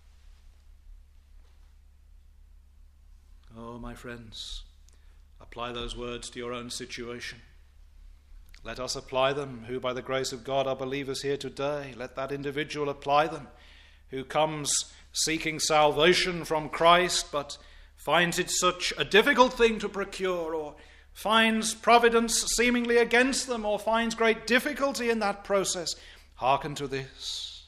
Oh, my friends, apply those words to your own situation. Let us apply them, who by the grace of God are believers here today. Let that individual apply them, who comes seeking salvation from Christ, but finds it such a difficult thing to procure, or finds providence seemingly against them, or finds great difficulty in that process. Hearken to this.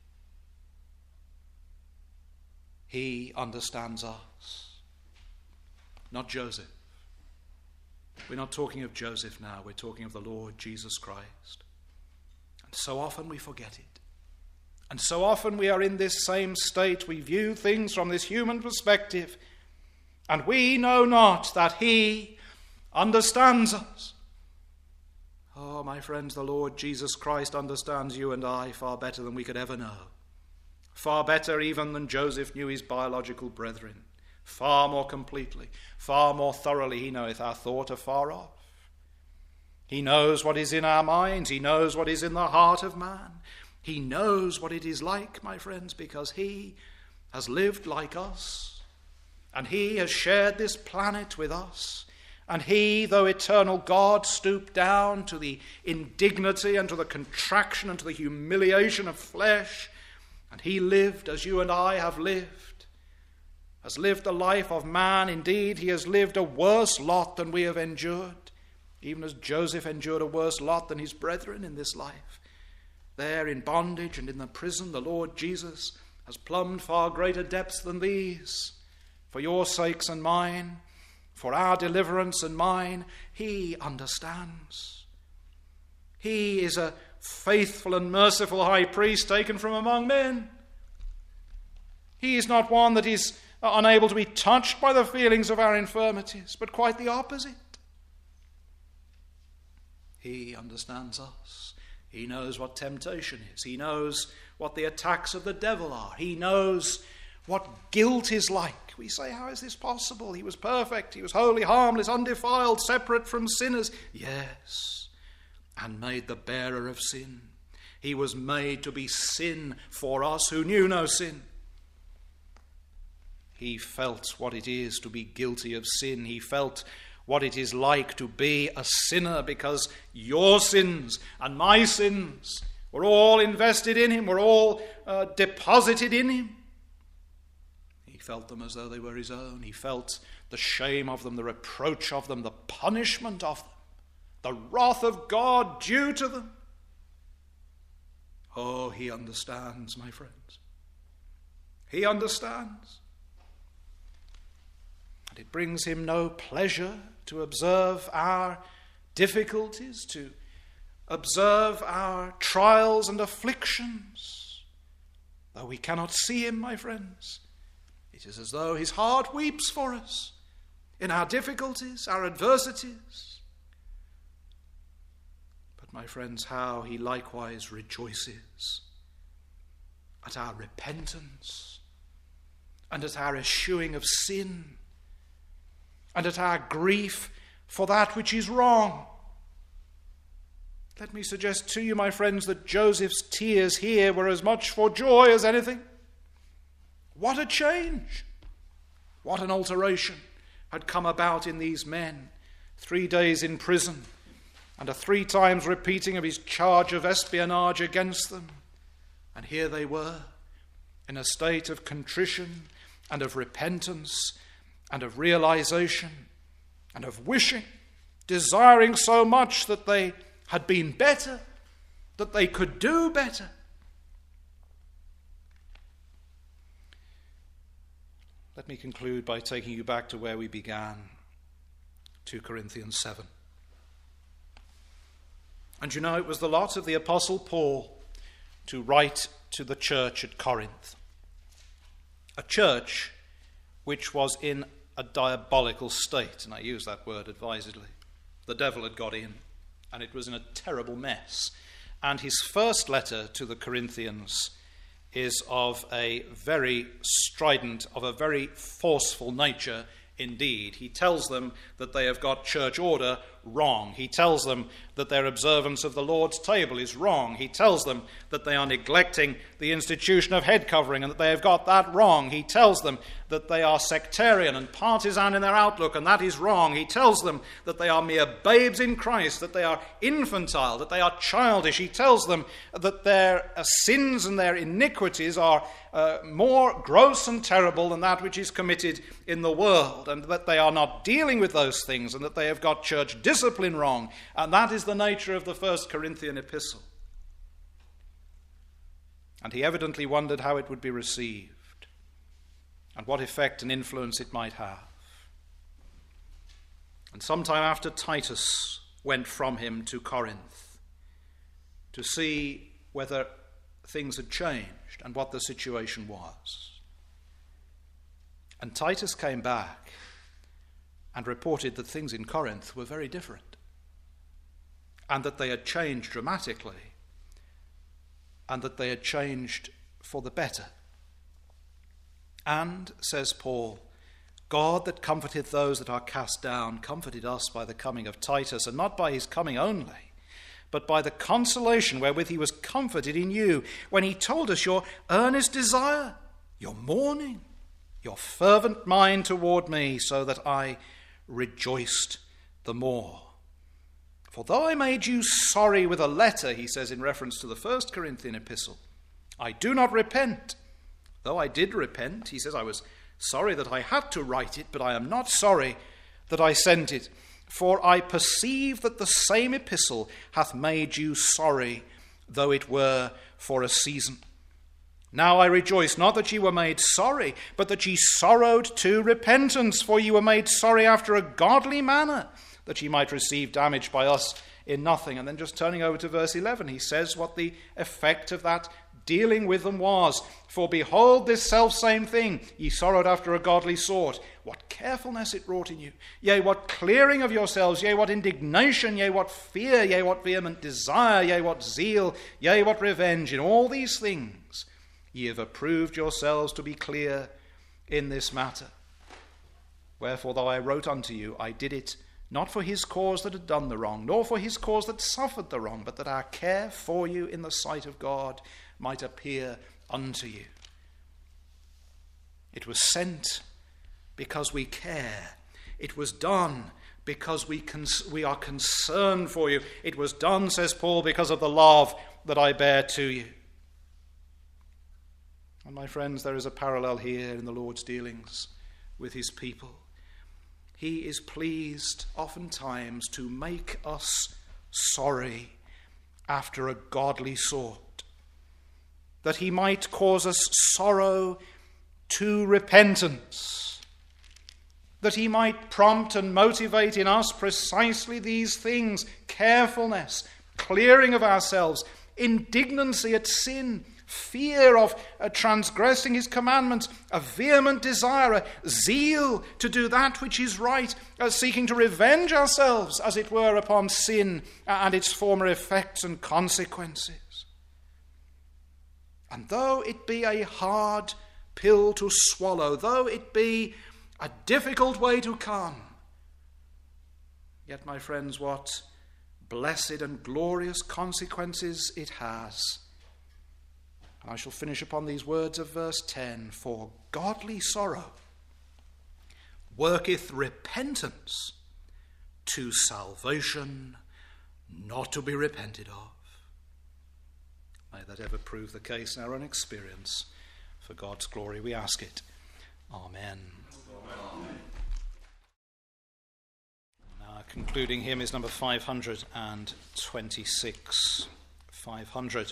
He understands us, not Joseph. We're not talking of Joseph now, we're talking of the Lord Jesus Christ. And so often we forget it. And so often we are in this same state. We view things from this human perspective, and we know not that he understands us. Oh, my friends, the Lord Jesus Christ understands you and I far better than we could ever know. Far better even than Joseph knew his biological brethren. Far more completely, far more thoroughly he knoweth our thought afar off. He knows what is in our minds. He knows what is in the heart of man. He knows what it is like, my friends, because he has lived like us. And he has shared this planet with us. And he, though eternal God, stooped down to the indignity and to the contraction and to the humiliation of flesh. And he lived as you and I have lived. Has lived the life of man. Indeed, he has lived a worse lot than we have endured, even as Joseph endured a worse lot than his brethren in this life. There in bondage and in the prison, the Lord Jesus has plumbed far greater depths than these. For your sakes and mine, for our deliverance and mine, he understands. He is a faithful and merciful high priest taken from among men. He is not one that is unable to be touched by the feelings of our infirmities, but quite the opposite. He understands us. He knows what temptation is. He knows what the attacks of the devil are. He knows what guilt is like. We say, how is this possible? He was perfect. He was holy, harmless, undefiled, separate from sinners. Yes, and made the bearer of sin. He was made to be sin for us who knew no sin. He felt what it is to be guilty of sin. He felt what it is like to be a sinner, because your sins and my sins were all invested in him, were all uh, deposited in him. He felt them as though they were his own. He felt the shame of them, the reproach of them, the punishment of them, the wrath of God due to them. Oh, he understands, my friends. He understands. And it brings him no pleasure to observe our difficulties, to observe our trials and afflictions. Though we cannot see him, my friends, it is as though his heart weeps for us in our difficulties, our adversities. But, my friends, how he likewise rejoices at our repentance and at our eschewing of sin and at our grief for that which is wrong. Let me suggest to you, my friends, that Joseph's tears here were as much for joy as anything. What a change! What an alteration had come about in these men. Three days in prison and a three times repeating of his charge of espionage against them. And here they were in a state of contrition and of repentance and of realization and of wishing, desiring so much that they had been better, that they could do better. Let me conclude by taking you back to where we began, Second Corinthians seven. And you know, it was the lot of the Apostle Paul to write to the church at Corinth, a church which was in a diabolical state, and I use that word advisedly. The devil had got in, and it was in a terrible mess. And his first letter to the Corinthians is of a very strident, of a very forceful nature indeed. He tells them that they have got church order wrong. He tells them that their observance of the Lord's table is wrong. He tells them that they are neglecting the institution of head covering and that they have got that wrong. He tells them that they are sectarian and partisan in their outlook, and that is wrong. He tells them that they are mere babes in Christ, that they are infantile, that they are childish. He tells them that their uh, sins and their iniquities are uh, more gross and terrible than that which is committed in the world, and that they are not dealing with those things, and that they have got church discipline wrong. And that is the nature of the First Corinthian epistle. And he evidently wondered how it would be received and what effect and influence it might have. And sometime after, Titus went from him to Corinth to see whether things had changed and what the situation was. And Titus came back and reported that things in Corinth were very different, and that they had changed dramatically, and that they had changed for the better. And, says Paul, God that comforteth those that are cast down comforted us by the coming of Titus, and not by his coming only, but by the consolation wherewith he was comforted in you, when he told us your earnest desire, your mourning, your fervent mind toward me, so that I rejoiced the more. For though I made you sorry with a letter, he says in reference to the First Corinthian epistle, I do not repent. Though I did repent, he says, I was sorry that I had to write it, but I am not sorry that I sent it. For I perceive that the same epistle hath made you sorry, though it were for a season. Now I rejoice not that ye were made sorry, but that ye sorrowed to repentance, for ye were made sorry after a godly manner, that ye might receive damage by us in nothing. And then just turning over to verse eleven, he says what the effect of that dealing with them was. For behold, this selfsame thing, ye sorrowed after a godly sort. What carefulness it wrought in you. Yea, what clearing of yourselves. Yea, what indignation. Yea, what fear. Yea, what vehement desire. Yea, what zeal. Yea, what revenge. In all these things ye have approved yourselves to be clear in this matter. Wherefore, though I wrote unto you, I did it not for his cause that had done the wrong, nor for his cause that suffered the wrong, but that our care for you in the sight of God might appear unto you. It was sent because we care. It was done because we cons- we are concerned for you. It was done, says Paul, because of the love that I bear to you. And my friends, there is a parallel here in the Lord's dealings with his people. He is pleased oftentimes to make us sorry after a godly sort, that he might cause us sorrow to repentance, that he might prompt and motivate in us precisely these things: carefulness, clearing of ourselves, indignancy at sin, fear of uh, transgressing his commandments, a vehement desire, a zeal to do that which is right, uh, seeking to revenge ourselves, as it were, upon sin and its former effects and consequences. And though it be a hard pill to swallow, though it be a difficult way to come, yet, my friends, what blessed and glorious consequences it has. I shall finish upon these words of verse ten. For godly sorrow worketh repentance to salvation, not to be repented of. May that ever prove the case in our own experience. For God's glory we ask it. Amen. Amen. Our concluding hymn is number five hundred twenty-six. five hundred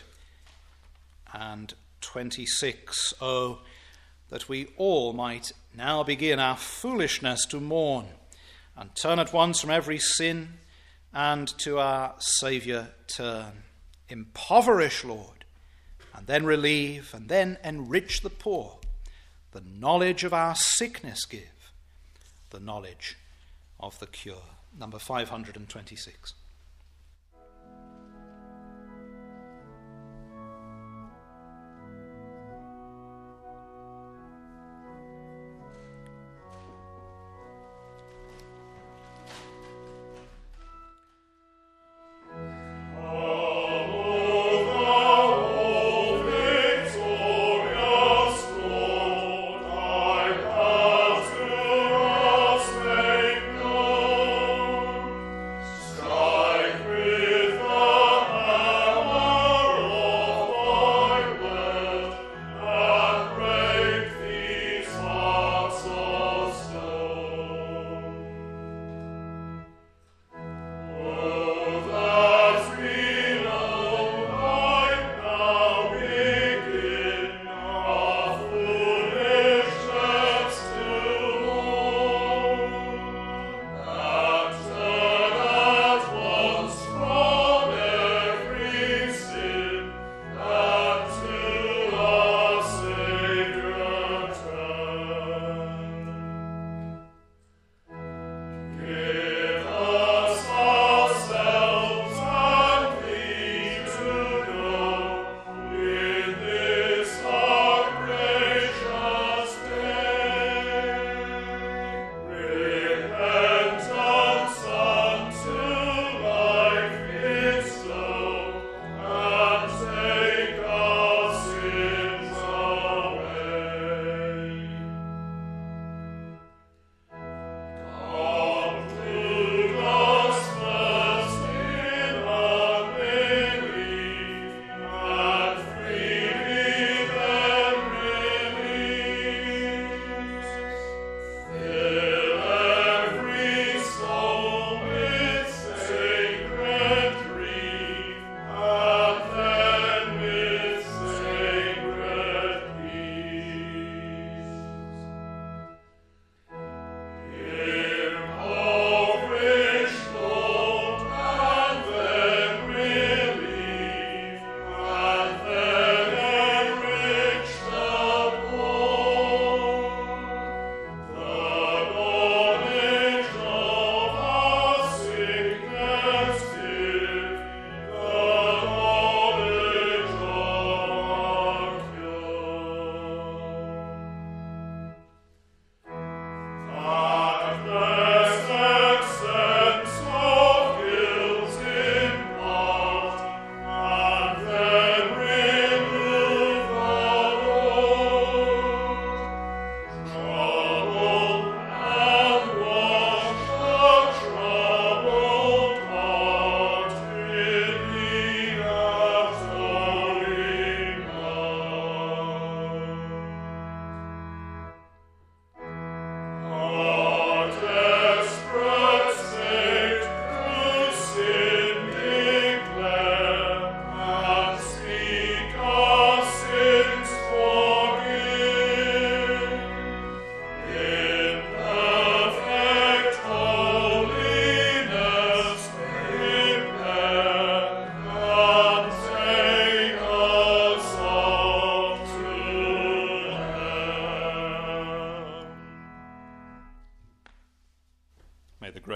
twenty-six. Oh, that we all might now begin our foolishness to mourn, and turn at once from every sin, and to our Saviour turn. Impoverish, Lord, and then relieve, and then enrich the poor. The knowledge of our sickness give, the knowledge of the cure. Number five hundred twenty-six.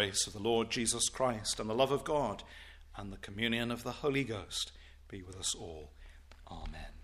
grace of the Lord Jesus Christ, and the love of God, and the communion of the Holy Ghost be with us all. Amen.